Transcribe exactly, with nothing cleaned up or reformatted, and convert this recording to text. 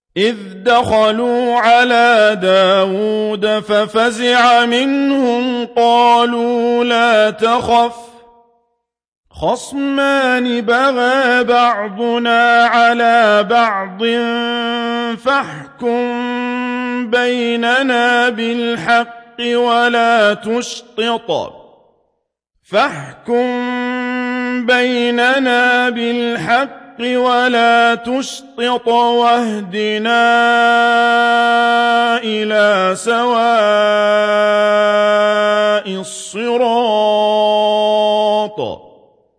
إذ دخلوا على داود ففزع منهم قالوا لا تخف خصمان بغى بعضنا على بعض فاحكم بيننا بالحق ولا تشطط فاحكم بيننا بالحق ولا تشطط واهدنا إلى سواء الصراط